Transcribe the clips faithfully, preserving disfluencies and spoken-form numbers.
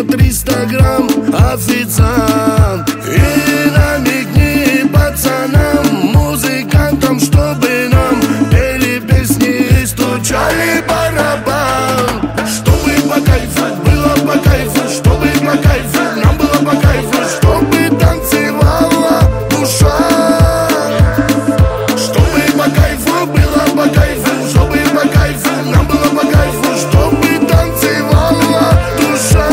на триста грамм, официант. И намекни пацанам, музыкантам, чтобы нам пели песни и стучали барабан. Чтобы по кайфу, было по кайфу, чтобы по кайфу, нам было по кайфу, чтобы танцевала душа. Чтобы по кайфу, было по кайфу, чтобы по кайфу, нам было по кайфу, чтобы танцевала душа.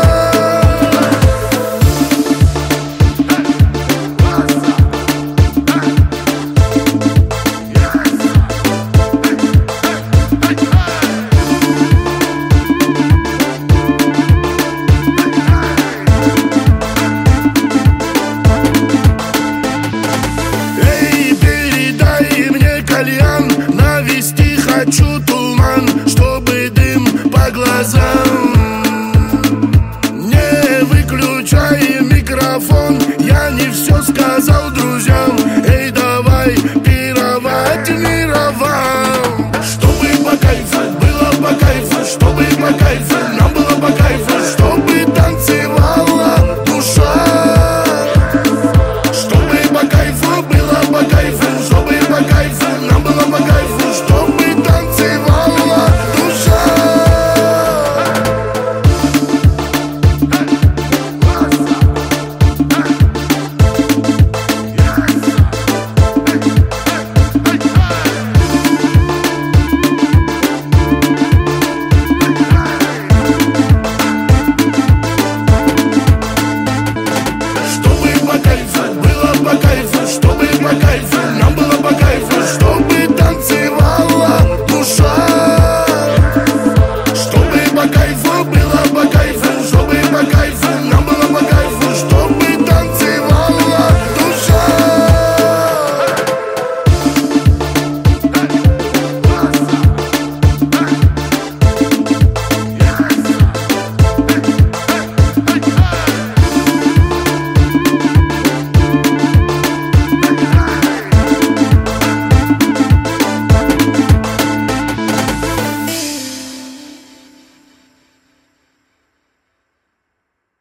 Эй, передай мне кальян, навести хочу туман, чтобы дым по глазам. Не выключай микрофон, я не все сказал друзьям.